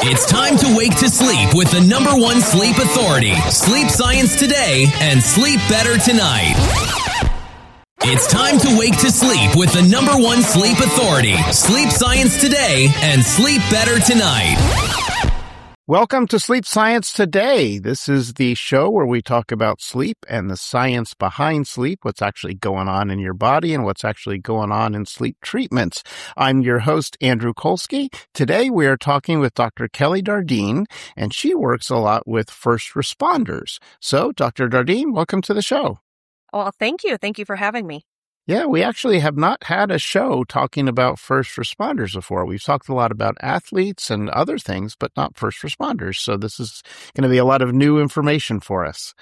It's time to wake to sleep with the number one sleep authority, Sleep Science Today and Sleep Better Tonight. It's time to wake to sleep with the number one sleep authority, Sleep Science Today and Sleep Better Tonight. Welcome to Sleep Science Today. This is the show where we talk about sleep and the science behind sleep, what's actually going on in your body and what's actually going on in sleep treatments. I'm your host, Andrew Kolsky. Today we are talking with Dr. Kelly Dardeen, and she works a lot with first responders. So, Dr. Dardeen, welcome to the show. Well, thank you. Thank you for having me. Yeah, we actually have not had a show talking about first responders before. We've talked a lot about athletes and other things, but not first responders. So this is going to be a lot of new information for us.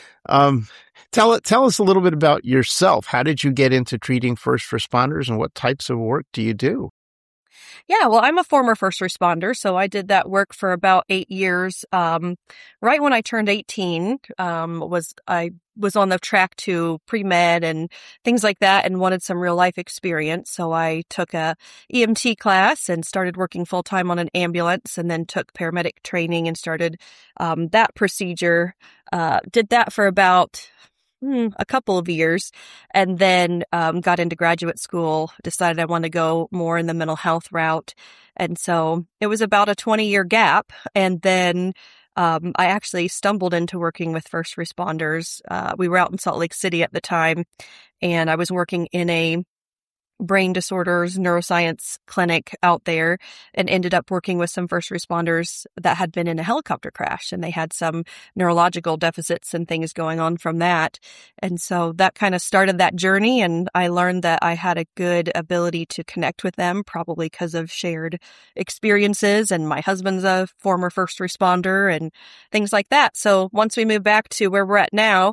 Tell us a little bit about yourself. How did you get into treating first responders and what types of work do you do? Yeah, well, I'm a former first responder, so I did that work for about 8 years. Right when I turned 18, I was on the track to pre-med and things like that and wanted some real life experience. So I took a EMT class and started working full time on an ambulance, and then took paramedic training and started that procedure. Did that for about a couple of years, and then got into graduate school, decided I wanted to go more in the mental health route. And so it was about a 20-year gap. And then I actually stumbled into working with first responders. We were out in Salt Lake City at the time, and I was working in a brain disorders neuroscience clinic out there, and ended up working with some first responders that had been in a helicopter crash, and they had some neurological deficits and things going on from that. And so that kind of started that journey, and I learned that I had a good ability to connect with them, probably because of shared experiences, and my husband's a former first responder and things like that. So once we moved back to where we're at now,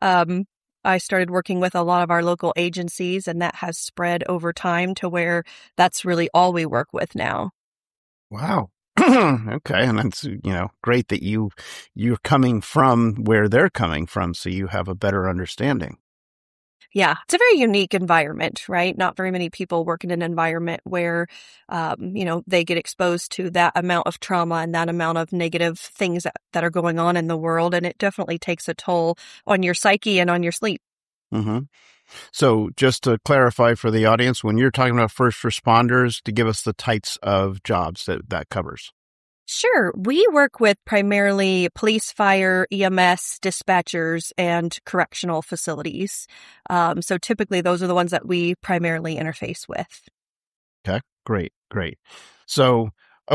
I started working with a lot of our local agencies, and that has spread over time to where that's really all we work with now. Wow. Okay. And that's, great that you're coming from where they're coming from, so you have a better understanding. Yeah, it's a very unique environment, right? Not very many people work in an environment where, they get exposed to that amount of trauma and that amount of negative things that are going on in the world. And it definitely takes a toll on your psyche and on your sleep. Mm-hmm. So just to clarify for the audience, when you're talking about first responders, to give us the types of jobs that covers. Sure. We work with primarily police, fire, EMS, dispatchers, and correctional facilities. So typically those are the ones that we primarily interface with. Okay, great. So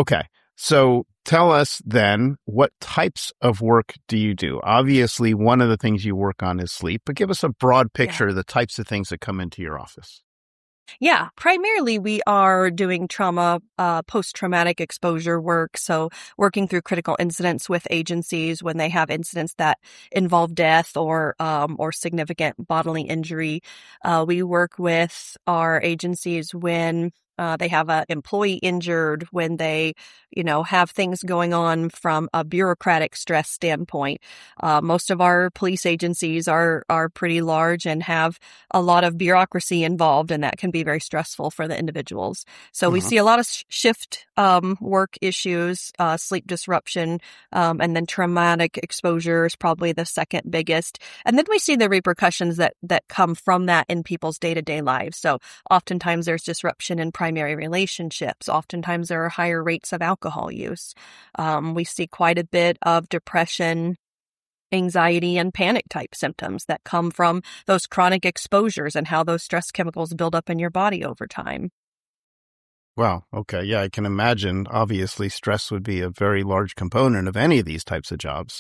tell us then, what types of work do you do? Obviously, one of the things you work on is sleep, but give us a broad picture of the types of things that come into your office. Yeah, primarily we are doing trauma, post-traumatic exposure work. So working through critical incidents with agencies when they have incidents that involve death or significant bodily injury. We work with our agencies when they have an employee injured, when they, have things going on from a bureaucratic stress standpoint. Most of our police agencies are pretty large and have a lot of bureaucracy involved, and that can be very stressful for the individuals. So we see a lot of shift work issues, sleep disruption, and then traumatic exposure is probably the second biggest. And then we see the repercussions that come from that in people's day-to-day lives. So oftentimes there's disruption in primary relationships. Oftentimes there are higher rates of alcohol use. We see quite a bit of depression, anxiety, and panic type symptoms that come from those chronic exposures and how those stress chemicals build up in your body over time. Wow. Okay. Yeah, I can imagine. Obviously, stress would be a very large component of any of these types of jobs.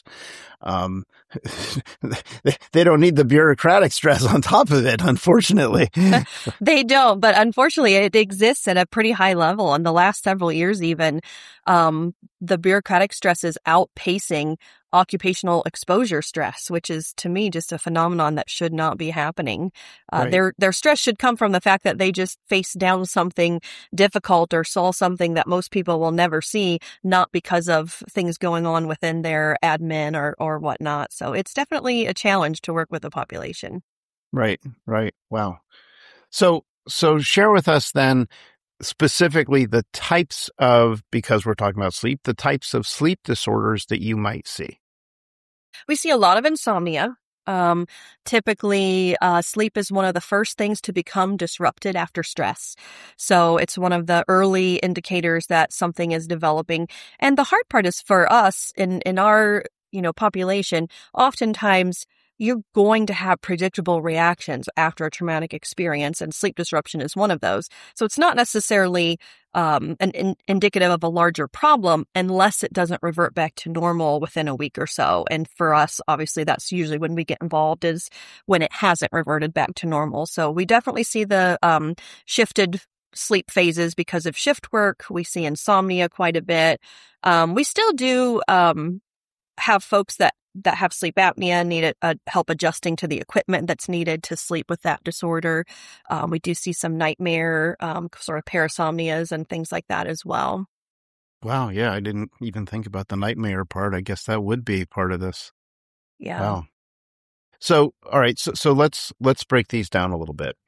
They don't need the bureaucratic stress on top of it, unfortunately. They don't, but unfortunately, it exists at a pretty high level. In the last several years, even, the bureaucratic stress is outpacing occupational exposure stress, which is to me just a phenomenon that should not be happening. Right. Their stress should come from the fact that they just faced down something difficult or saw something that most people will never see, not because of things going on within their admin or whatnot. So it's definitely a challenge to work with the population. Right. Wow. So share with us then specifically the types of, because we're talking about sleep, the types of sleep disorders that you might see? We see a lot of insomnia. Typically, sleep is one of the first things to become disrupted after stress. So it's one of the early indicators that something is developing. And the hard part is for us in our, population, oftentimes you're going to have predictable reactions after a traumatic experience, and sleep disruption is one of those. So it's not necessarily indicative of a larger problem unless it doesn't revert back to normal within a week or so. And for us, obviously, that's usually when we get involved, is when it hasn't reverted back to normal. So we definitely see the shifted sleep phases because of shift work. We see insomnia quite a bit. We still do have folks that have sleep apnea, need help adjusting to the equipment that's needed to sleep with that disorder. We do see some nightmare, sort of parasomnias and things like that as well. Wow. Yeah. I didn't even think about the nightmare part. I guess that would be part of this. Yeah. Wow. So, all right. So let's break these down a little bit.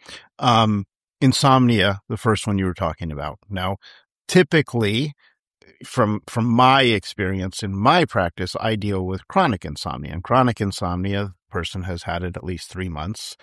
Insomnia, the first one you were talking about. Now, typically, from my experience in my practice, I deal with chronic insomnia. And chronic insomnia, the person has had it at least 3 months,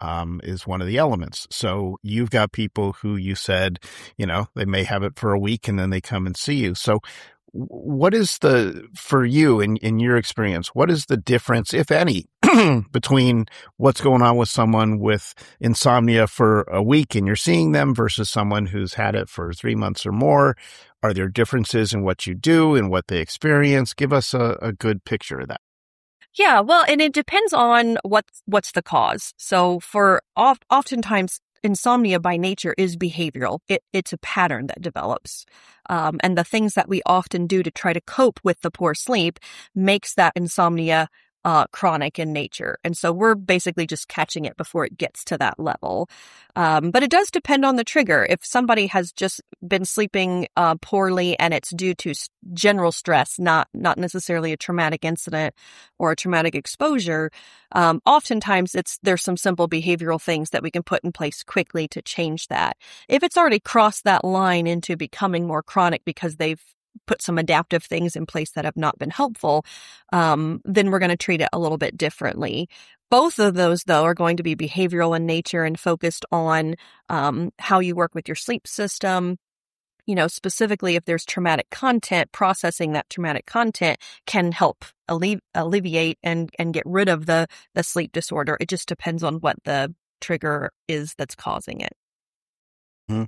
is one of the elements. So you've got people who you said, they may have it for a week and then they come and see you. So what is for you in your experience, what is the difference, if any, between what's going on with someone with insomnia for a week and you're seeing them versus someone who's had it for 3 months or more? Are there differences in what you do and what they experience? Give us a good picture of that. Yeah, well, and it depends on what's the cause. So for oftentimes, insomnia by nature is behavioral. It's a pattern that develops. And the things that we often do to try to cope with the poor sleep makes that insomnia chronic in nature. And so we're basically just catching it before it gets to that level. But it does depend on the trigger. If somebody has just been sleeping poorly and it's due to general stress, not necessarily a traumatic incident or a traumatic exposure, oftentimes there's some simple behavioral things that we can put in place quickly to change that. If it's already crossed that line into becoming more chronic because they've put some adaptive things in place that have not been helpful, then we're going to treat it a little bit differently. Both of those, though, are going to be behavioral in nature and focused on how you work with your sleep system. Specifically, if there's traumatic content, processing that traumatic content can help alleviate and get rid of the sleep disorder. It just depends on what the trigger is that's causing it. Mm-hmm.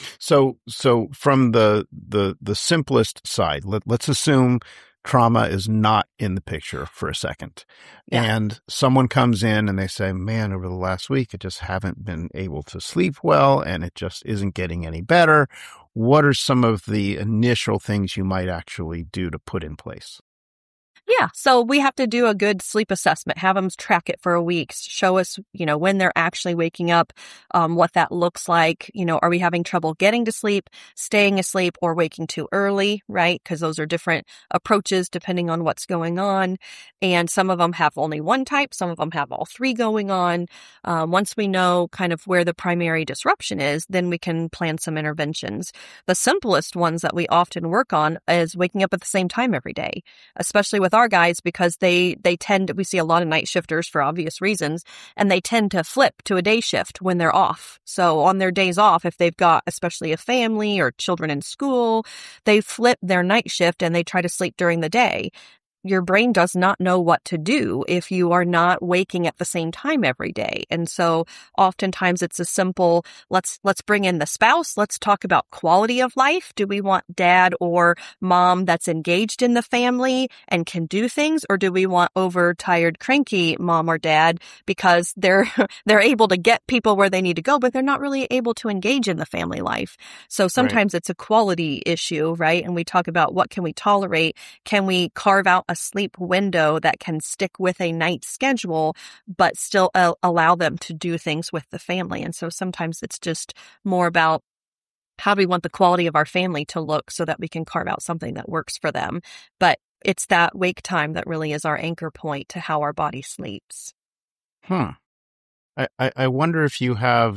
So from the simplest side, let's assume trauma is not in the picture for a second. Yeah. And someone comes in and they say, man, over the last week, I just haven't been able to sleep well and it just isn't getting any better. What are some of the initial things you might actually do to put in place? Yeah. So we have to do a good sleep assessment, have them track it for a week, show us, when they're actually waking up, what that looks like. Are we having trouble getting to sleep, staying asleep, or waking too early, right? Because those are different approaches depending on what's going on. And some of them have only one type. Some of them have all three going on. Once we know kind of where the primary disruption is, then we can plan some interventions. The simplest ones that we often work on is waking up at the same time every day, especially with our guys, because we see a lot of night shifters for obvious reasons, and they tend to flip to a day shift when they're off. So on their days off, if they've got especially a family or children in school, they flip their night shift and they try to sleep during the day. Your brain does not know what to do if you are not waking at the same time every day. And so oftentimes it's a simple, let's bring in the spouse. Let's talk about quality of life. Do we want dad or mom that's engaged in the family and can do things? Or do we want overtired, cranky mom or dad because they're able to get people where they need to go, but they're not really able to engage in the family life? So sometimes It's a quality issue, right? And we talk about what can we tolerate? Can we carve out a sleep window that can stick with a night schedule, but still allow them to do things with the family? And so sometimes it's just more about how do we want the quality of our family to look so that we can carve out something that works for them. But it's that wake time that really is our anchor point to how our body sleeps. I wonder if you have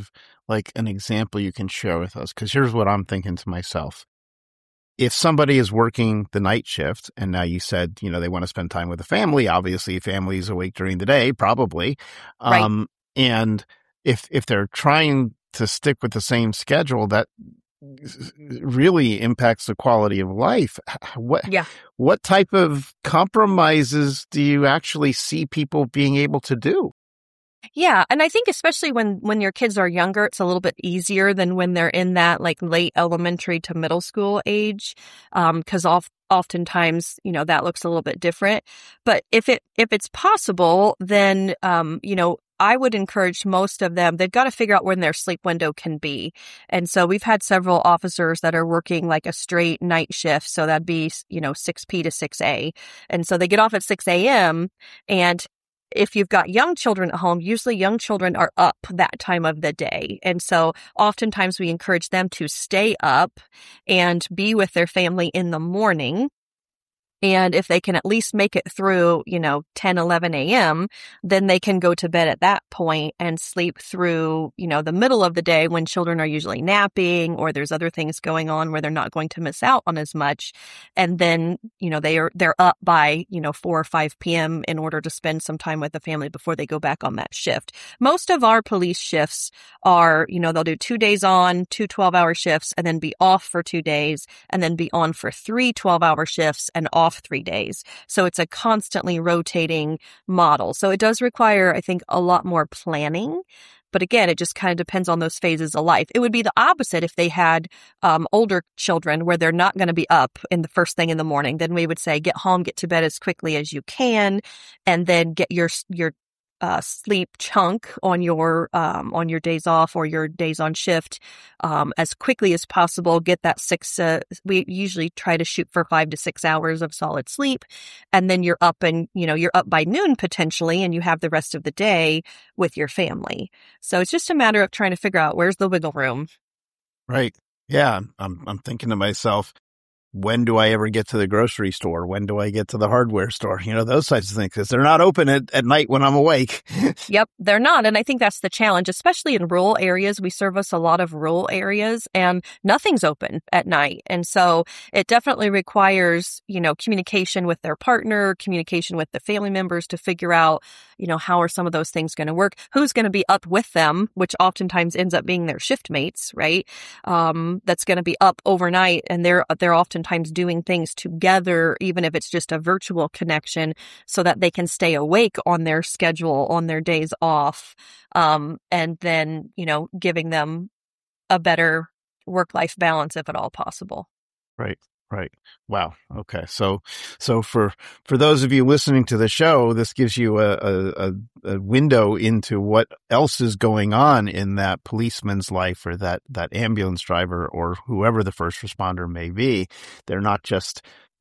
like an example you can share with us? Because here's what I'm thinking to myself. If somebody is working the night shift, and now you said, they want to spend time with the family, obviously family's awake during the day, probably. Right. And if they're trying to stick with the same schedule, that really impacts the quality of life. What type of compromises do you actually see people being able to do? Yeah. And I think especially when your kids are younger, it's a little bit easier than when they're in that like late elementary to middle school age. Cause oftentimes, that looks a little bit different. But if it's possible, then, I would encourage most of them, they've got to figure out when their sleep window can be. And so we've had several officers that are working like a straight night shift. So that'd be, 6P to 6A. And so they get off at 6 a.m. and if you've got young children at home, usually young children are up that time of the day. And so oftentimes we encourage them to stay up and be with their family in the morning. And if they can at least make it through, 10, 11 a.m., then they can go to bed at that point and sleep through, the middle of the day when children are usually napping or there's other things going on where they're not going to miss out on as much. And then, they're up by, 4 or 5 p.m. in order to spend some time with the family before they go back on that shift. Most of our police shifts are, they'll do 2 days on, 2 12-hour shifts, and then be off for 2 days, and then be on for 3 12-hour shifts and off 3 days. So it's a constantly rotating model. So it does require, I think, a lot more planning. But again, it just kind of depends on those phases of life. It would be the opposite if they had older children where they're not going to be up in the first thing in the morning. Then we would say, get home, get to bed as quickly as you can, and then get your sleep chunk on your days off or your days on shift as quickly as possible. Get that we usually try to shoot for 5 to 6 hours of solid sleep, and then you're up and you're up by noon potentially, and you have the rest of the day with your family. So it's just a matter of trying to figure out where's the wiggle room. Right. Yeah. I'm thinking to myself, when do I ever get to the grocery store? When do I get to the hardware store? Those types of things, because they're not open at night when I'm awake. Yep, they're not. And I think that's the challenge, especially in rural areas. We service a lot of rural areas and nothing's open at night. And so it definitely requires, communication with their partner, communication with the family members to figure out, how are some of those things going to work? Who's going to be up with them, which oftentimes ends up being their shift mates, right? That's going to be up overnight, and they're oftentimes doing things together, even if it's just a virtual connection, so that they can stay awake on their schedule, on their days off, and then, giving them a better work-life balance if at all possible. Right. Wow. Okay. So for those of you listening to the show, this gives you a window into what else is going on in that policeman's life or that ambulance driver or whoever the first responder may be. They're not just,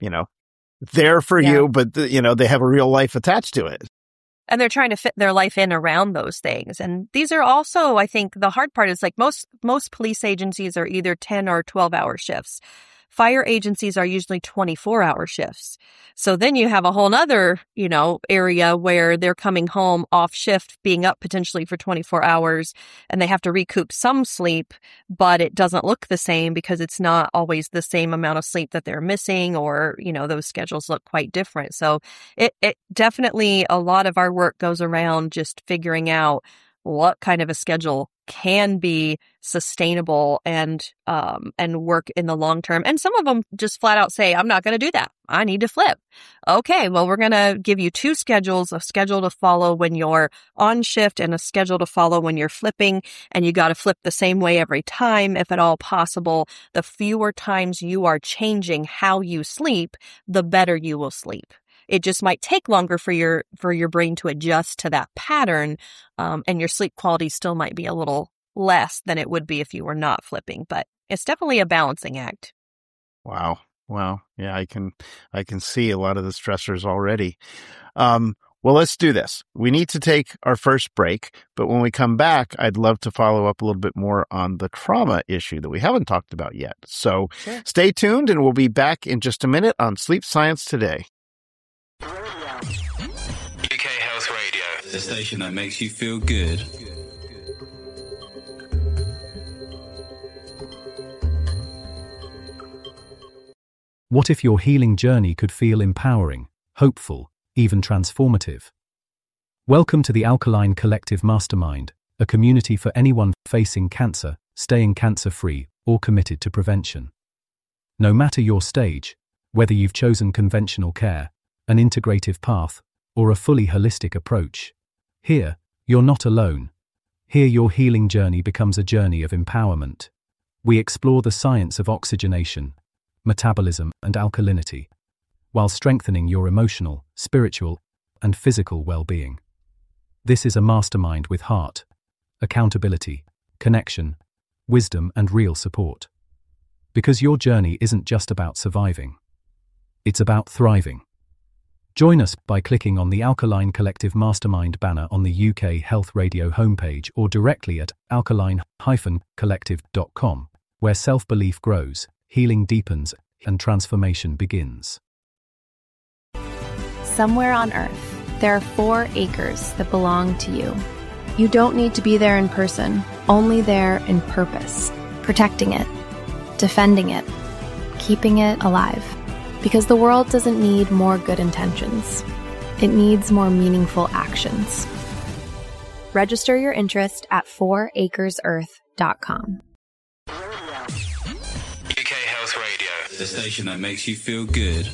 there for you, but they have a real life attached to it. And they're trying to fit their life in around those things. And these are also, I think, the hard part is like most police agencies are either 10 or 12-hour shifts. Fire agencies are usually 24-hour shifts. So then you have a whole nother, area where they're coming home off shift, being up potentially for 24 hours, and they have to recoup some sleep, but it doesn't look the same because it's not always the same amount of sleep that they're missing, or, those schedules look quite different. So it definitely, a lot of our work goes around just figuring out what kind of a schedule can be sustainable and work in the long term. And some of them just flat out say, I'm not going to do that. I need to flip. Okay, well, we're going to give you 2 schedules, a schedule to follow when you're on shift and a schedule to follow when you're flipping. And you got to flip the same way every time, if at all possible. The fewer times you are changing how you sleep, the better you will sleep. It just might take longer for your brain to adjust to that pattern, and your sleep quality still might be a little less than it would be if you were not flipping. But it's definitely a balancing act. Wow. Yeah, I can see a lot of the stressors already. Well, let's do this. We need to take our first break, but when we come back, I'd love to follow up a little bit more on the trauma issue that we haven't talked about yet. So Stay tuned, and we'll be back in just a minute on Sleep Science Today. UK Health Radio, the station that makes you feel good. What if your healing journey could feel empowering, hopeful, even transformative? Welcome to the Alkaline Collective Mastermind, a community for anyone facing cancer, staying cancer-free, or committed to prevention. No matter your stage, whether you've chosen conventional care, an integrative path, or a fully holistic approach, here, you're not alone. Here your healing journey becomes a journey of empowerment. We explore the science of oxygenation, metabolism, and alkalinity, while strengthening your emotional, spiritual, and physical well-being. This is a mastermind with heart, accountability, connection, wisdom, and real support. Because your journey isn't just about surviving. It's about thriving. Join us by clicking on the Alkaline Collective Mastermind banner on the UK Health Radio homepage or directly at alkaline-collective.com, where self-belief grows, healing deepens, and transformation begins. Somewhere on Earth, there are 4 acres that belong to you. You don't need to be there in person, only there in purpose, protecting it, defending it, keeping it alive. Because the world doesn't need more good intentions. It needs more meaningful actions. Register your interest at 4acresearth.com. UK Health Radio, the station that makes you feel good.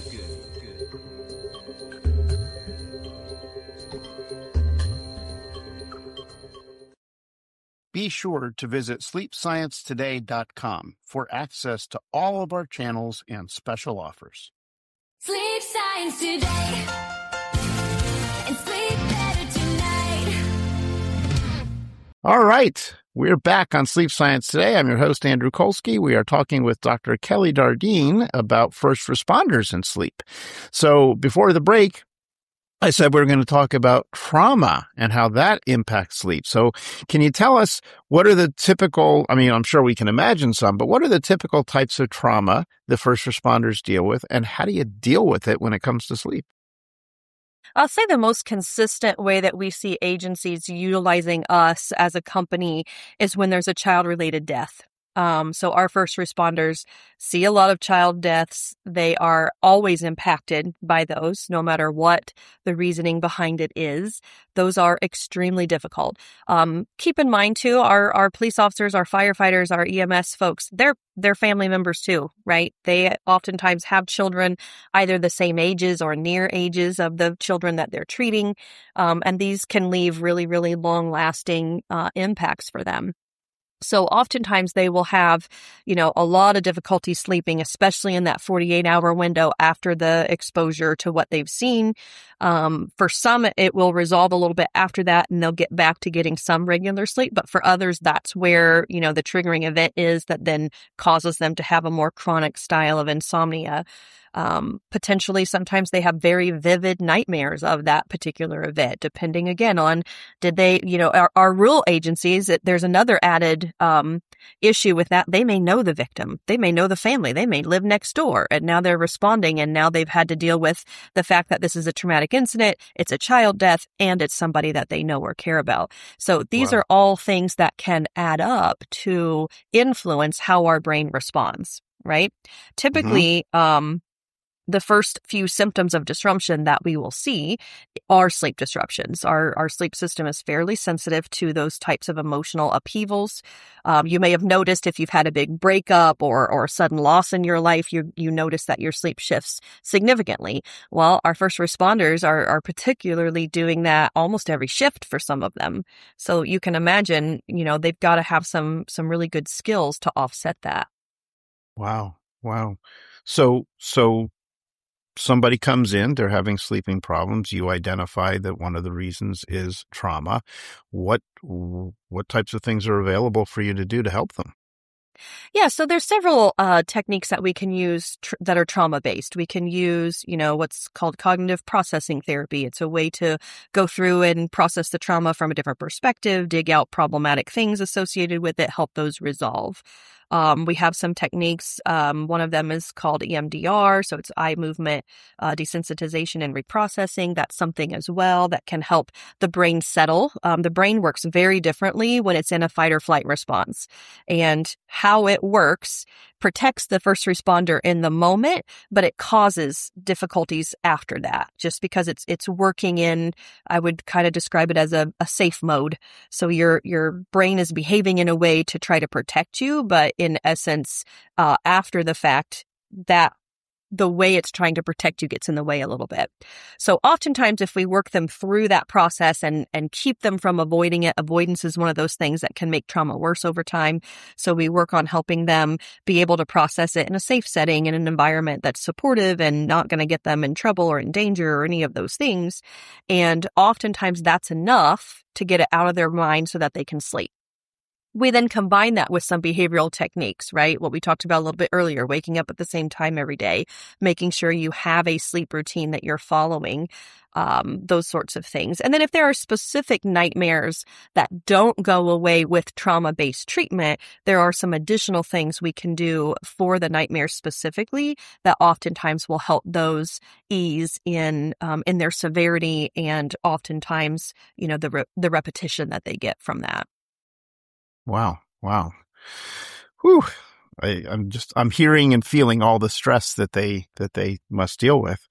Be sure to visit sleepsciencetoday.com for access to all of our channels and special offers. Sleep Science Today, and sleep better tonight. All right, we're back on Sleep Science Today. I'm your host, Andrew Kolsky. We are talking with Dr. Kelly Dardeen about first responders and sleep. So before the break, I said we're going to talk about trauma and how that impacts sleep. So can you tell us what are the typical, I'm sure we can imagine some, but what are the typical types of trauma the first responders deal with, and how do you deal with it when it comes to sleep? I'll say the most consistent way that we see agencies utilizing us as a company is when there's a child-related death. So our first responders see a lot of child deaths. They are always impacted by those, no matter what the reasoning behind it is. Those are extremely difficult. Keep in mind too, our police officers, our firefighters, our EMS folks, they're family members too, right? They oftentimes have children either the same ages or near ages of the children that they're treating. And these can leave really, really long lasting impacts for them. So oftentimes they will have, a lot of difficulty sleeping, especially in that 48-hour window after the exposure to what they've seen. For some, it will resolve a little bit after that and they'll get back to getting some regular sleep. But for others, that's where, the triggering event is that then causes them to have a more chronic style of insomnia. Potentially, sometimes they have very vivid nightmares of that particular event, depending again on did they, our rural agencies, there's another added issue with that. They may know the victim. They may know the family. They may live next door and now they're responding and now they've had to deal with the fact that this is a traumatic incident. It's a child death and it's somebody that they know or care about. So these are all things that can add up to influence how our brain responds, right? Typically, the first few symptoms of disruption that we will see are sleep disruptions. Our sleep system is fairly sensitive to those types of emotional upheavals. You may have noticed if you've had a big breakup or a sudden loss in your life, you notice that your sleep shifts significantly. Well, our first responders are particularly doing that almost every shift for some of them. So you can imagine, they've got to have some really good skills to offset that. Wow. So somebody comes in, they're having sleeping problems. You identify that one of the reasons is trauma. What types of things are available for you to do to help them? Yeah, so there's several techniques that we can use that are trauma-based. We can use, what's called cognitive processing therapy. It's a way to go through and process the trauma from a different perspective, dig out problematic things associated with it, help those resolve. We have some techniques. One of them is called EMDR. So it's eye movement desensitization and reprocessing. That's something as well that can help the brain settle. The brain works very differently when it's in a fight or flight response. And how it works protects the first responder in the moment, but it causes difficulties after that, just because it's working in, I would kind of describe it as a safe mode. So your brain is behaving in a way to try to protect you, but in essence, after the fact, that the way it's trying to protect you gets in the way a little bit. So oftentimes if we work them through that process and keep them from avoiding it, avoidance is one of those things that can make trauma worse over time. So we work on helping them be able to process it in a safe setting, in an environment that's supportive and not going to get them in trouble or in danger or any of those things. And oftentimes that's enough to get it out of their mind so that they can sleep. We then combine that with some behavioral techniques, right? What we talked about a little bit earlier, waking up at the same time every day, making sure you have a sleep routine that you're following, those sorts of things. And then if there are specific nightmares that don't go away with trauma-based treatment, there are some additional things we can do for the nightmares specifically that oftentimes will help those ease in their severity and oftentimes, the repetition that they get from that. Wow. Whew. I'm hearing and feeling all the stress that they must deal with.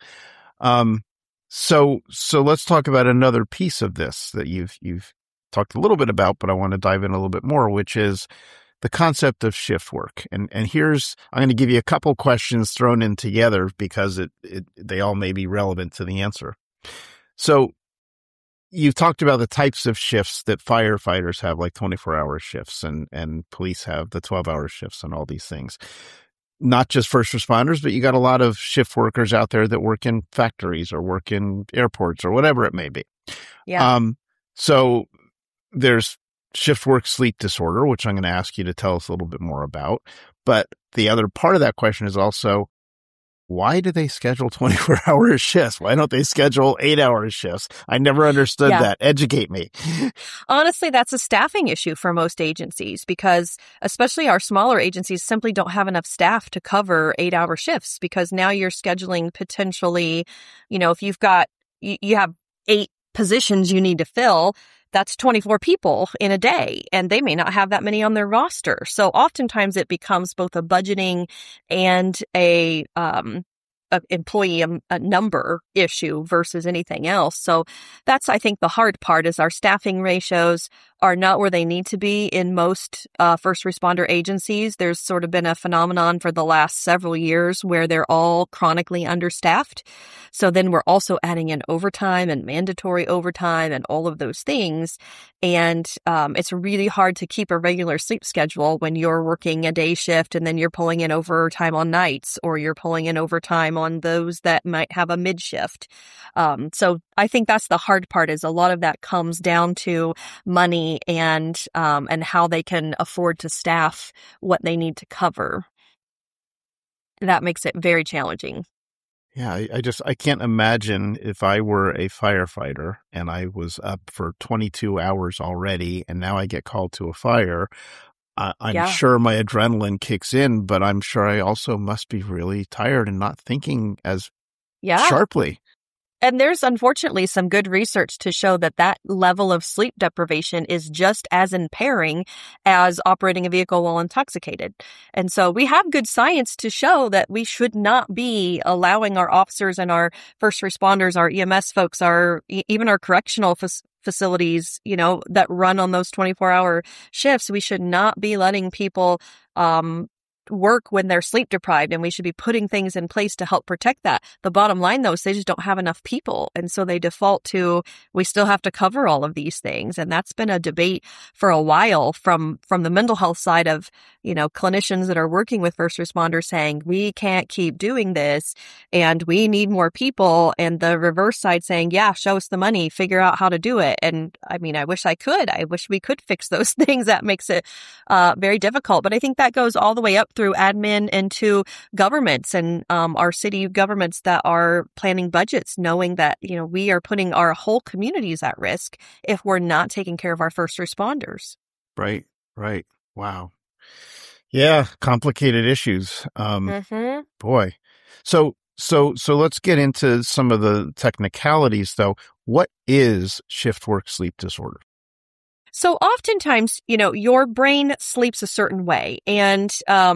So let's talk about another piece of this that you've talked a little bit about, but I want to dive in a little bit more, which is the concept of shift work. And I'm going to give you a couple questions thrown in together because they all may be relevant to the answer. So you've talked about the types of shifts that firefighters have, like 24-hour shifts, and police have the 12-hour shifts and all these things. Not just first responders, but you got a lot of shift workers out there that work in factories or work in airports or whatever it may be. Yeah. So there's shift work sleep disorder, which I'm going to ask you to tell us a little bit more about. But the other part of that question is also, why do they schedule 24-hour shifts? Why don't they schedule 8-hour shifts? I never understood that. Educate me. Honestly, that's a staffing issue for most agencies because especially our smaller agencies simply don't have enough staff to cover 8-hour shifts because now you're scheduling potentially, if you have 8 positions you need to fill, that's 24 people in a day, and they may not have that many on their roster. So oftentimes it becomes both a budgeting and a employee number issue versus anything else. So that's, I think, the hard part is our staffing ratios are not where they need to be in most first responder agencies. There's sort of been a phenomenon for the last several years where they're all chronically understaffed. So then we're also adding in overtime and mandatory overtime and all of those things. And it's really hard to keep a regular sleep schedule when you're working a day shift and then you're pulling in overtime on nights or you're pulling in overtime on those that might have a mid shift. So I think that's the hard part is a lot of that comes down to money and how they can afford to staff what they need to cover. That makes it very challenging. Yeah, I can't imagine if I were a firefighter and I was up for 22 hours already and now I get called to a fire. I'm sure my adrenaline kicks in, but I'm sure I also must be really tired and not thinking as sharply. And there's unfortunately some good research to show that level of sleep deprivation is just as impairing as operating a vehicle while intoxicated. And so we have good science to show that we should not be allowing our officers and our first responders, our EMS folks, even our correctional facilities, that run on those 24-hour shifts. We should not be letting people work when they're sleep deprived, and we should be putting things in place to help protect that. The bottom line, though, is they just don't have enough people. And so they default to, we still have to cover all of these things. And that's been a debate for a while from the mental health side of, clinicians that are working with first responders saying, we can't keep doing this and we need more people. And the reverse side saying, yeah, show us the money, figure out how to do it. And I mean, I wish I could. I wish we could fix those things. That makes it very difficult. But I think that goes all the way up through admin and to governments and our city governments that are planning budgets, knowing that, we are putting our whole communities at risk if we're not taking care of our first responders. Right. Wow. Yeah. Complicated issues. Boy. So let's get into some of the technicalities though. What is shift work sleep disorder? So oftentimes, your brain sleeps a certain way. And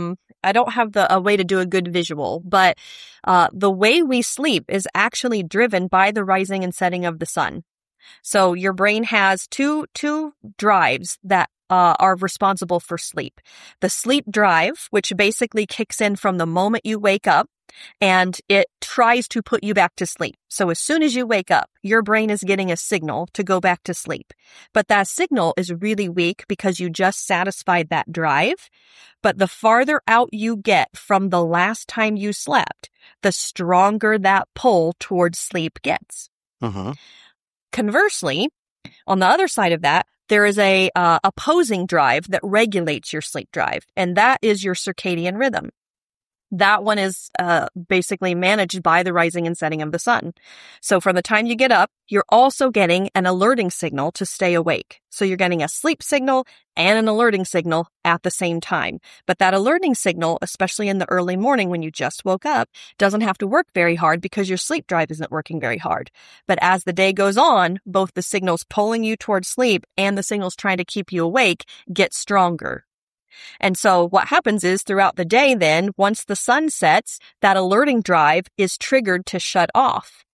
I don't have a way to do a good visual, but the way we sleep is actually driven by the rising and setting of the sun. So your brain has two drives that are responsible for sleep. The sleep drive, which basically kicks in from the moment you wake up, and it tries to put you back to sleep. So as soon as you wake up, your brain is getting a signal to go back to sleep. But that signal is really weak because you just satisfied that drive. But the farther out you get from the last time you slept, the stronger that pull towards sleep gets. Conversely, on the other side of that, there is a opposing drive that regulates your sleep drive, and that is your circadian rhythm. That one is basically managed by the rising and setting of the sun. So from the time you get up, you're also getting an alerting signal to stay awake. So you're getting a sleep signal and an alerting signal at the same time. But that alerting signal, especially in the early morning when you just woke up, doesn't have to work very hard because your sleep drive isn't working very hard. But as the day goes on, both the signals pulling you towards sleep and the signals trying to keep you awake get stronger. And so what happens is throughout the day then, once the sun sets, that alerting drive is triggered to shut off.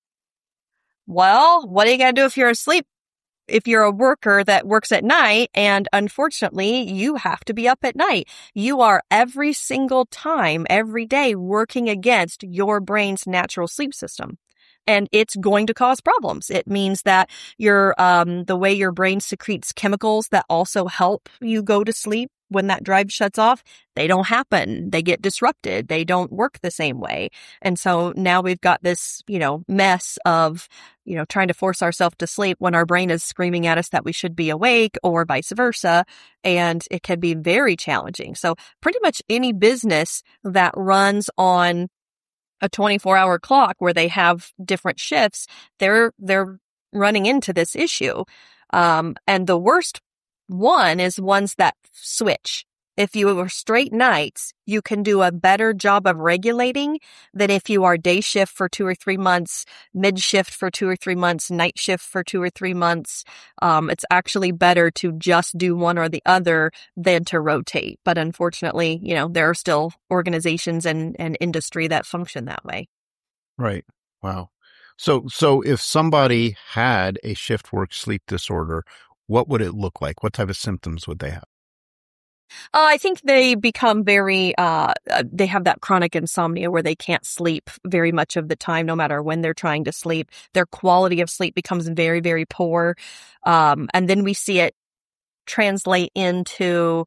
Well, what are you going to do if you're asleep? If you're a worker that works at night, and unfortunately, you have to be up at night. You are every single time, every day, working against your brain's natural sleep system. And it's going to cause problems. It means that the way your brain secretes chemicals that also help you go to sleep when that drive shuts off, they don't happen. They get disrupted. They don't work the same way. And so now we've got this, mess of, trying to force ourselves to sleep when our brain is screaming at us that we should be awake or vice versa. And it can be very challenging. So pretty much any business that runs on a 24-hour clock where they have different shifts, they're running into this issue. And the worst one is ones that switch. If you are straight nights, you can do a better job of regulating than if you are day shift for 2 or 3 months, mid shift for 2 or 3 months, night shift for 2 or 3 months. It's actually better to just do one or the other than to rotate. But unfortunately, there are still organizations and industry that function that way. Right. Wow. So if somebody had a shift work sleep disorder, what would it look like? What type of symptoms would they have? I think they become they have that chronic insomnia where they can't sleep very much of the time, no matter when they're trying to sleep. Their quality of sleep becomes very, very poor. And then we see it translate into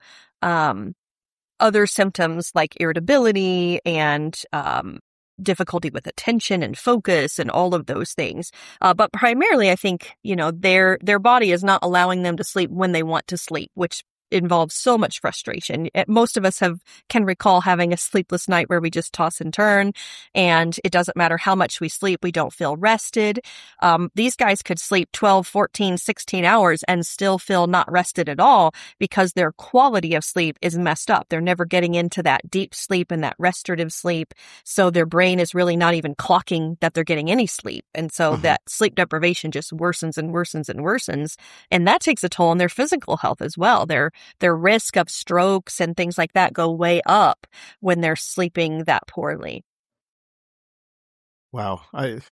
other symptoms like irritability and difficulty with attention and focus and all of those things. But primarily, I think, their body is not allowing them to sleep when they want to sleep, which involves so much frustration. Most of us can recall having a sleepless night where we just toss and turn, and it doesn't matter how much we sleep, we don't feel rested. These guys could sleep 12, 14, 16 hours and still feel not rested at all because their quality of sleep is messed up. They're never getting into that deep sleep and that restorative sleep. So their brain is really not even clocking that they're getting any sleep. And so that sleep deprivation just worsens and worsens and worsens. And that takes a toll on their physical health as well. Their risk of strokes and things like that go way up when they're sleeping that poorly. Wow.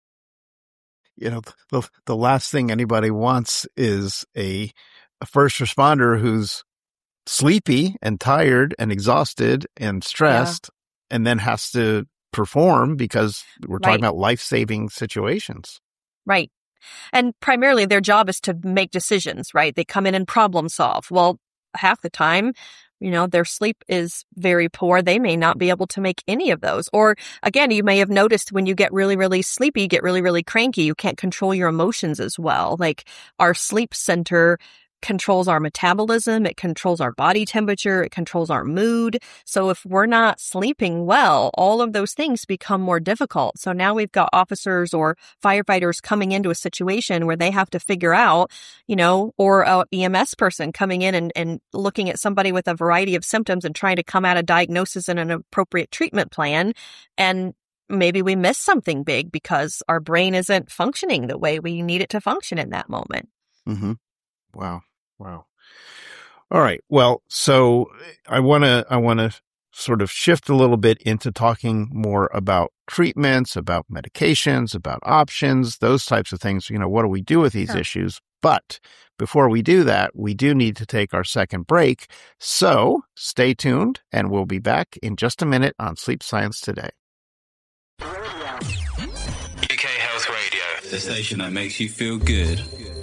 The last thing anybody wants is a first responder who's sleepy and tired and exhausted and stressed and then has to perform because we're talking about life-saving situations. Right. And primarily their job is to make decisions, right? They come in and problem solve. Well, half the time, their sleep is very poor. They may not be able to make any of those. Or again, you may have noticed when you get really, really sleepy, you get really, really cranky. You can't control your emotions as well. Like our sleep center controls our metabolism, it controls our body temperature, it controls our mood. So if we're not sleeping well, all of those things become more difficult. So now we've got officers or firefighters coming into a situation where they have to figure out, or a EMS person coming in and looking at somebody with a variety of symptoms and trying to come at a diagnosis and an appropriate treatment plan. And maybe we miss something big because our brain isn't functioning the way we need it to function in that moment. Mm-hmm. Wow. All right. Well, so I want to sort of shift a little bit into talking more about treatments, about medications, about options, those types of things. What do we do with these issues? But before we do that, we do need to take our second break. So stay tuned, and we'll be back in just a minute on Sleep Science Today. UK Health Radio, the station that makes you feel good.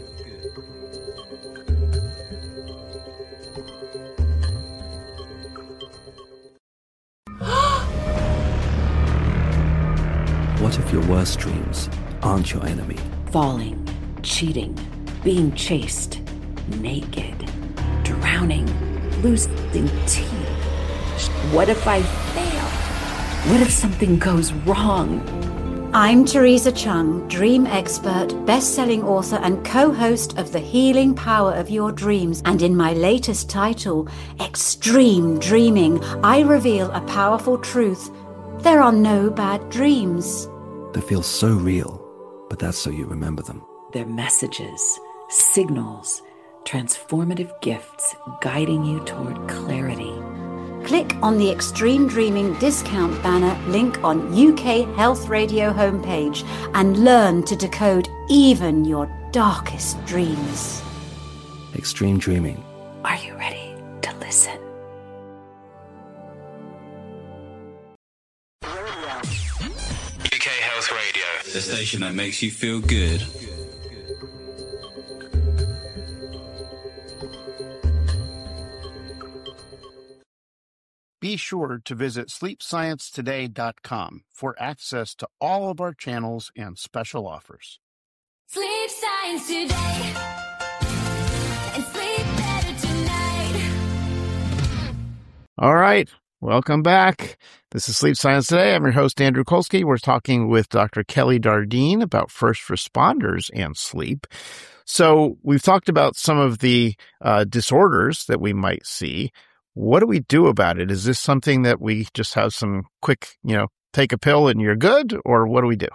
What if your worst dreams aren't your enemy? Falling, cheating, being chased, naked, drowning, losing teeth. What if I fail? What if something goes wrong? I'm Teresa Chung, dream expert, best-selling author and co-host of The Healing Power of Your Dreams. And in my latest title, Extreme Dreaming, I reveal a powerful truth. There are no bad dreams. They feel so real, but that's so you remember them. They're messages, signals, transformative gifts guiding you toward clarity. Click on the Extreme Dreaming discount banner link on UK Health Radio homepage and learn to decode even your darkest dreams. Extreme Dreaming. Are you ready to listen? UK Health Radio, the station that makes you feel good. Be sure to visit sleepsciencetoday.com for access to all of our channels and special offers. Sleep Science Today. And sleep better tonight. All right. Welcome back. This is Sleep Science Today. I'm your host, Andrew Kolsky. We're talking with Dr. Kelly Dardeen about first responders and sleep. So we've talked about some of the disorders that we might see. What do we do about it? Is this something that we just have some quick, take a pill and you're good? Or what do we do?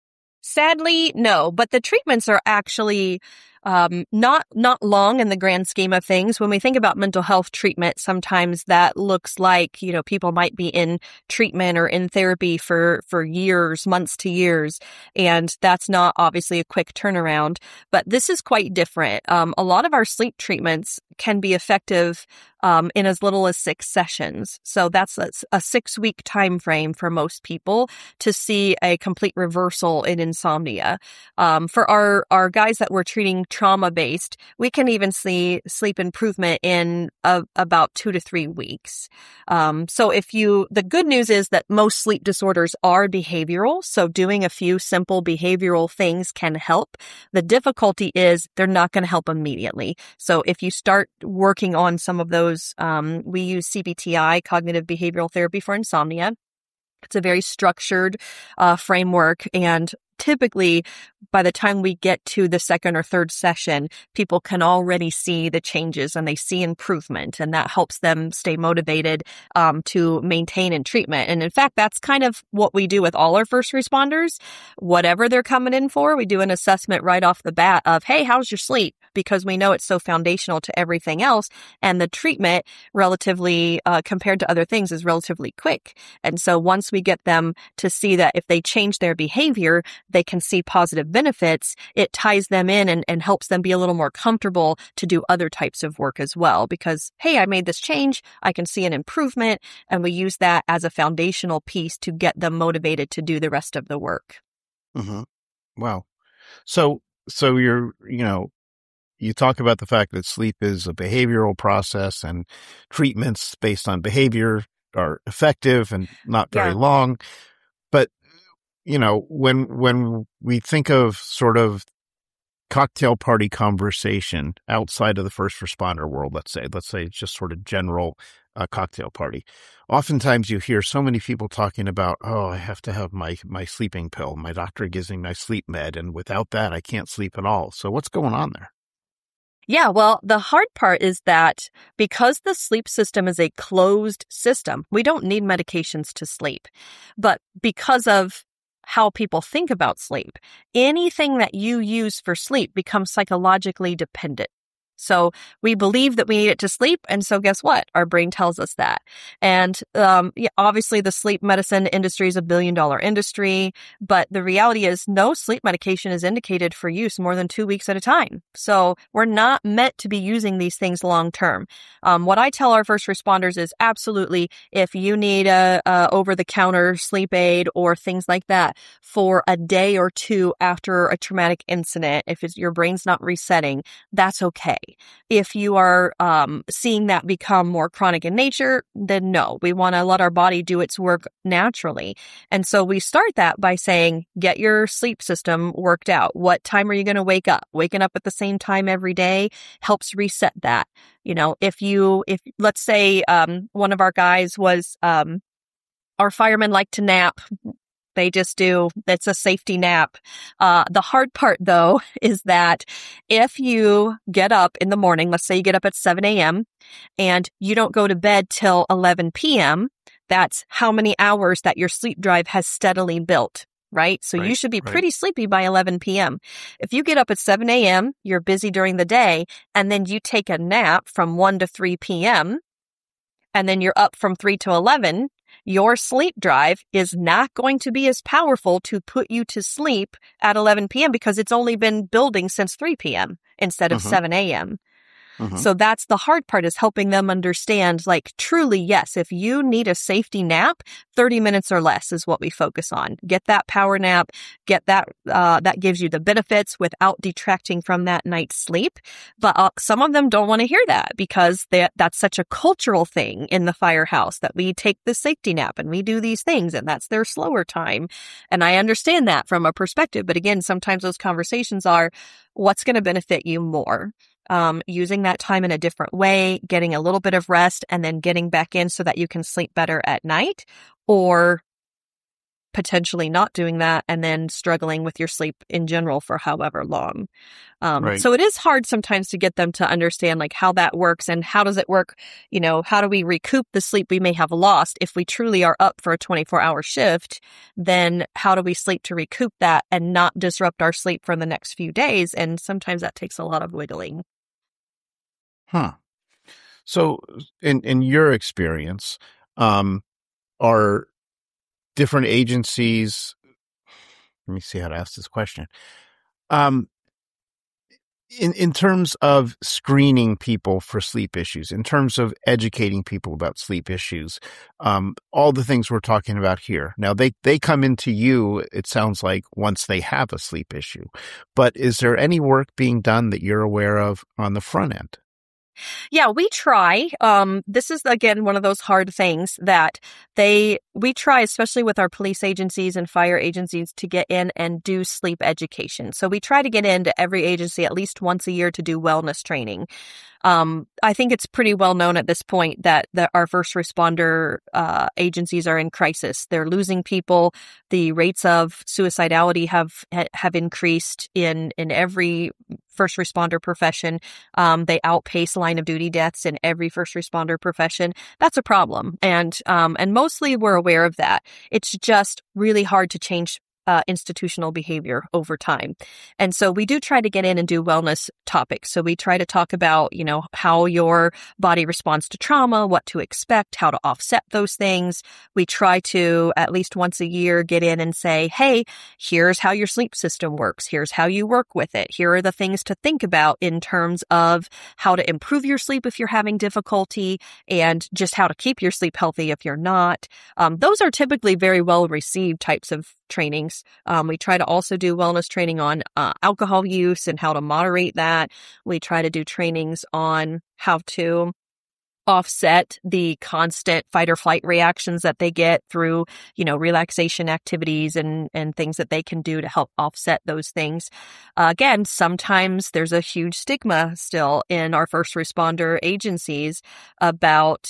Sadly, no, but the treatments are actually not long in the grand scheme of things. When we think about mental health treatment, sometimes that looks like, people might be in treatment or in therapy for years, months to years, and that's not obviously a quick turnaround. But this is quite different. A lot of our sleep treatments can be effective in as little as 6 sessions. So that's a 6-week time frame for most people to see a complete reversal in insomnia. For our guys that we're treating trauma-based, we can even see sleep improvement in about 2 to 3 weeks. So the good news is that most sleep disorders are behavioral. So doing a few simple behavioral things can help. The difficulty is they're not going to help immediately. So if you start working on some of those, we use CBTI, cognitive behavioral therapy for insomnia. It's a very structured framework, and typically by the time we get to the second or third session, people can already see the changes and they see improvement, and that helps them stay motivated to maintain in treatment. And in fact, that's kind of what we do with all our first responders. Whatever they're coming in for, we do an assessment right off the bat of, hey, how's your sleep? Because we know it's so foundational to everything else. And the treatment relatively, compared to other things, is relatively quick. And so once we get them to see that if they change their behavior, they can see positive benefits, it ties them in and helps them be a little more comfortable to do other types of work as well. Because, hey, I made this change, I can see an improvement, and we use that as a foundational piece to get them motivated to do the rest of the work. Mm-hmm. Wow. So you talk about the fact that sleep is a behavioral process and treatments based on behavior are effective and not very long. But, when we think of sort of cocktail party conversation outside of the first responder world, let's say it's just sort of general cocktail party. Oftentimes you hear so many people talking about, I have to have my sleeping pill. My doctor gives me my sleep med, and without that, I can't sleep at all. So what's going on there? Yeah, well, the hard part is that because the sleep system is a closed system, we don't need medications to sleep. But because of how people think about sleep, anything that you use for sleep becomes psychologically dependent. So we believe that we need it to sleep. And so guess what? Our brain tells us that. And obviously the sleep medicine industry is $1 billion industry, but the reality is no sleep medication is indicated for use more than 2 weeks at a time. So we're not meant to be using these things long term. What I tell our first responders is absolutely, if you need a over-the-counter sleep aid or things like that for a day or two after a traumatic incident, if your brain's not resetting, that's okay. If you are seeing that become more chronic in nature, then no, we want to let our body do its work naturally. And so we start that by saying, get your sleep system worked out. What time are you going to wake up? Waking up at the same time every day helps reset that. You know, if let's say one of our guys was, our firemen like to nap. They just do. It's a safety nap. The hard part, though, is that if you get up in the morning, let's say you get up at 7 a.m. and you don't go to bed till 11 p.m., that's how many hours that your sleep drive has steadily built, right? So you should be pretty sleepy by 11 p.m. If you get up at 7 a.m., you're busy during the day, and then you take a nap from 1 to 3 p.m., and then you're up from 3 to 11, your sleep drive is not going to be as powerful to put you to sleep at 11 p.m. because it's only been building since 3 p.m. instead of 7 a.m. So that's the hard part, is helping them understand, like, truly, yes, if you need a safety nap, 30 minutes or less is what we focus on. Get that power nap, get that, that gives you the benefits without detracting from that night's sleep. But some of them don't want to hear that because that's such a cultural thing in the firehouse that we take the safety nap and we do these things and that's their slower time. And I understand that from a perspective. But again, sometimes those conversations are, what's going to benefit you more? Using that time in a different way, getting a little bit of rest, and then getting back in so that you can sleep better at night, or potentially not doing that and then struggling with your sleep in general for however long. So it is hard sometimes to get them to understand, like, how that works and how does it work? You know, how do we recoup the sleep we may have lost? If we truly are up for a 24-hour shift, then how do we sleep to recoup that and not disrupt our sleep for the next few days? And sometimes that takes a lot of wiggling. So in your experience, are different agencies, let me see how to ask this question. In terms of screening people for sleep issues, in terms of educating people about sleep issues, all the things we're talking about here. Now, they come into you, it sounds like, once they have a sleep issue. But is there any work being done that you're aware of on the front end? Yeah, we try. This is, again, one of those hard things that we try, especially with our police agencies and fire agencies, to get in and do sleep education. So we try to get into every agency at least once a year to do wellness training. I think it's pretty well known at this point that our first responder agencies are in crisis. They're losing people. The rates of suicidality have increased in every first responder profession. They outpace line of duty deaths in every first responder profession. That's a problem, and mostly we're aware of that. It's just really hard to change institutional behavior over time. And so we do try to get in and do wellness topics. So we try to talk about, you know, how your body responds to trauma, what to expect, how to offset those things. We try to, at least once a year, get in and say, hey, here's how your sleep system works. Here's how you work with it. Here are the things to think about in terms of how to improve your sleep if you're having difficulty, and just how to keep your sleep healthy if you're not. Those are typically very well received types of trainings. We try to also do wellness training on alcohol use and how to moderate that. We try to do trainings on how to offset the constant fight or flight reactions that they get through, you know, relaxation activities and things that they can do to help offset those things. Again, sometimes there's a huge stigma still in our first responder agencies about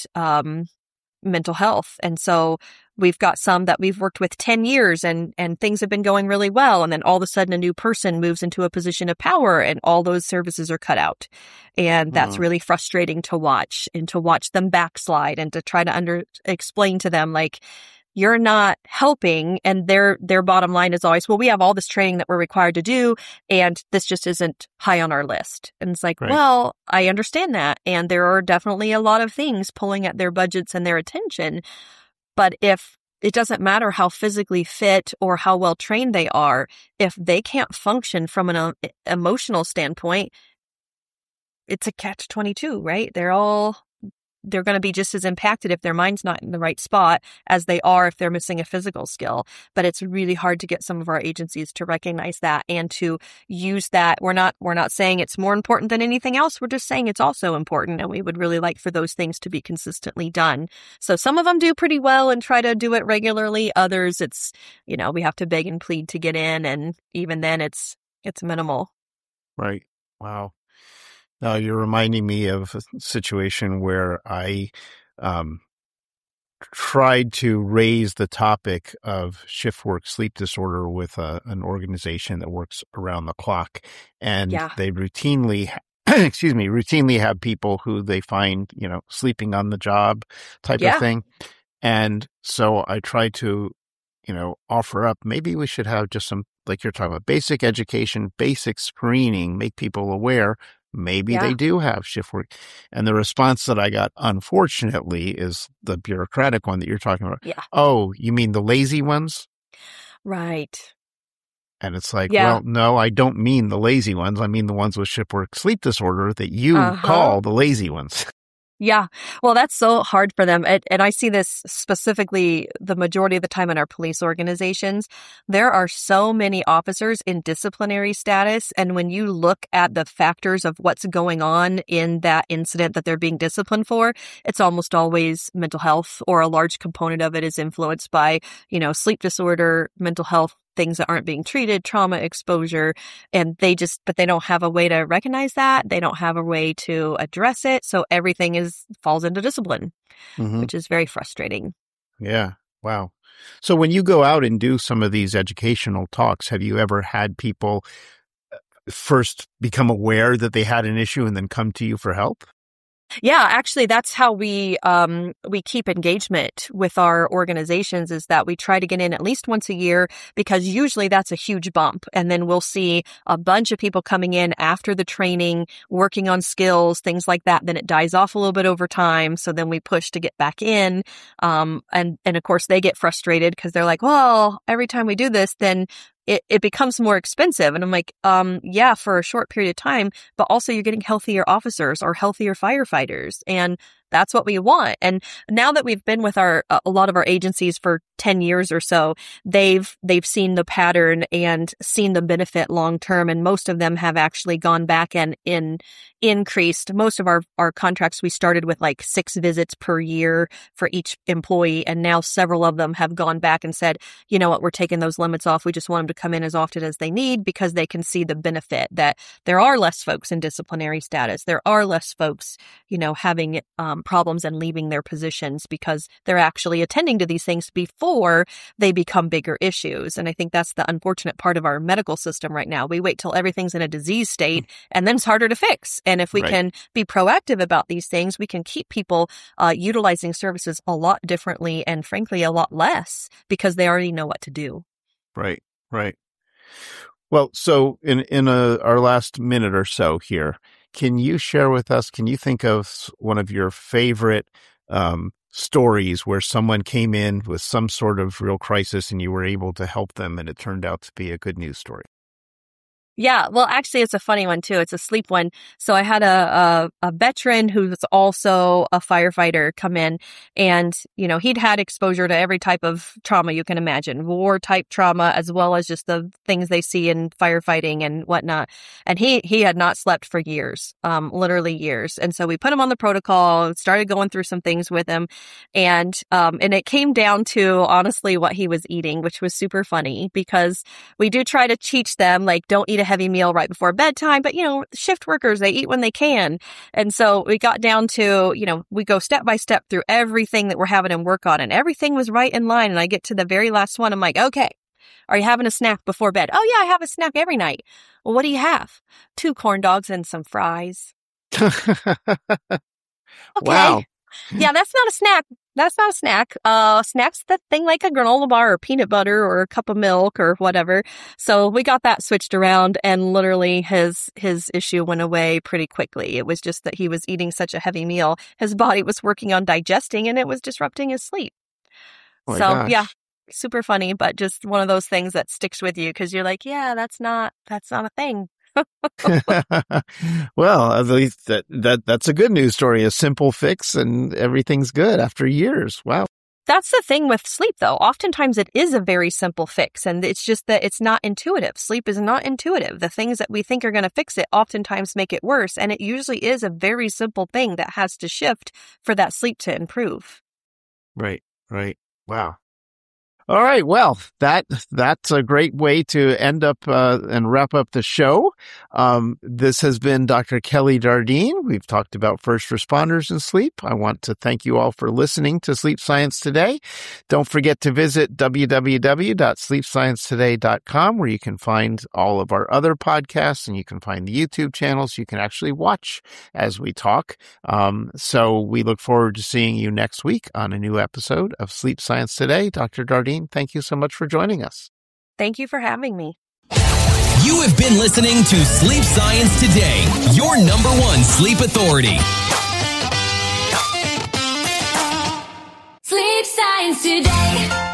mental health. And so we've got some that we've worked with 10 years and things have been going really well. And then all of a sudden a new person moves into a position of power and all those services are cut out. And that's really frustrating to watch, and to watch them backslide and to try to explain to them, like, you're not helping. And their bottom line is always, well, we have all this training that we're required to do, and this just isn't high on our list. And it's like, well, I understand that. And there are definitely a lot of things pulling at their budgets and their attention. But if it doesn't matter how physically fit or how well trained they are, if they can't function from an emotional standpoint, it's a catch-22, right? They're going to be just as impacted if their mind's not in the right spot as they are if they're missing a physical skill. But it's really hard to get some of our agencies to recognize that and to use that. We're not saying it's more important than anything else. We're just saying it's also important, and we would really like for those things to be consistently done. So some of them do pretty well and try to do it regularly. Others, it's, we have to beg and plead to get in, and even then it's minimal. Right. Wow. Now, you're reminding me of a situation where I tried to raise the topic of shift work sleep disorder with an organization that works around the clock. And they routinely have people who they find, sleeping on the job type of thing. And so I tried to, offer up, maybe we should have just some, like you're talking about, basic education, basic screening, make people aware. Maybe they do have shift work. And the response that I got, unfortunately, is the bureaucratic one that you're talking about. Yeah. Oh, you mean the lazy ones? Right. And it's like, well, no, I don't mean the lazy ones. I mean the ones with shift work sleep disorder that you call the lazy ones. Yeah. Well, that's so hard for them. And I see this specifically the majority of the time in our police organizations. There are so many officers in disciplinary status. And when you look at the factors of what's going on in that incident that they're being disciplined for, it's almost always mental health, or a large component of it is influenced by, sleep disorder, mental health, things that aren't being treated, trauma exposure, and but they don't have a way to recognize that. They don't have a way to address it. So everything falls into discipline, which is very frustrating. Yeah. Wow. So when you go out and do some of these educational talks, have you ever had people first become aware that they had an issue and then come to you for help? Yeah, actually, that's how we keep engagement with our organizations, is that we try to get in at least once a year, because usually that's a huge bump. And then we'll see a bunch of people coming in after the training, working on skills, things like that. Then it dies off a little bit over time. So then we push to get back in. And of course, they get frustrated because they're like, well, every time we do this, then it becomes more expensive. And I'm like, yeah, for a short period of time, but also you're getting healthier officers or healthier firefighters. And that's what we want. And now that we've been with a lot of our agencies for 10 years or so, they've seen the pattern and seen the benefit long term. And most of them have actually gone back and increased. Most of our contracts, we started with like 6 visits per year for each employee. And now several of them have gone back and said, you know what, we're taking those limits off. We just want them to come in as often as they need, because they can see the benefit that there are less folks in disciplinary status. There are less folks, having problems and leaving their positions because they're actually attending to these things before they become bigger issues. And I think that's the unfortunate part of our medical system right now. We wait till everything's in a disease state, and then it's harder to fix. And if we can be proactive about these things, we can keep people utilizing services a lot differently, and frankly, a lot less, because they already know what to do. Right. Well, so in our last minute or so here, can you share with us, can you think of one of your favorite stories where someone came in with some sort of real crisis and you were able to help them and it turned out to be a good news story? Yeah, well, actually, it's a funny one, too. It's a sleep one. So I had a veteran who was also a firefighter come in, and, he'd had exposure to every type of trauma you can imagine, war-type trauma, as well as just the things they see in firefighting and whatnot. And he had not slept for years, literally years. And so we put him on the protocol, started going through some things with him, and it came down to, honestly, what he was eating, which was super funny, because we do try to teach them, like, don't eat a heavy meal right before bedtime, but shift workers, they eat when they can. And so we got down to, we go step by step through everything that we're having him work on, and everything was right in line. And I get to the very last one. I'm like, okay, are you having a snack before bed? Oh yeah, I have a snack every night. Well, what do you have? 2 corn dogs and some fries. Okay. Wow. Yeah, that's not a snack. That's not a snack. Snack's the thing like a granola bar or peanut butter or a cup of milk or whatever. So we got that switched around, and literally his issue went away pretty quickly. It was just that he was eating such a heavy meal. His body was working on digesting, and it was disrupting his sleep. Oh So gosh. yeah, super funny, but just one of those things that sticks with you because you're like, yeah, that's not a thing. Well, at least that's a good news story. A simple fix and everything's good after years. Wow. That's the thing with sleep, though. Oftentimes it is a very simple fix, and it's just that it's not intuitive. Sleep is not intuitive. The things that we think are going to fix it oftentimes make it worse, and it usually is a very simple thing that has to shift for that sleep to improve. Right. Wow. All right. Well, that's a great way to end up and wrap up the show. This has been Dr. Kelly Dardeen. We've talked about first responders and sleep. I want to thank you all for listening to Sleep Science Today. Don't forget to visit www.sleepsciencetoday.com, where you can find all of our other podcasts, and you can find the YouTube channels. You can actually watch as we talk. So we look forward to seeing you next week on a new episode of Sleep Science Today. Dr. Dardeen, thank you so much for joining us. Thank you for having me. You have been listening to Sleep Science Today, your #1 sleep authority. Sleep Science Today.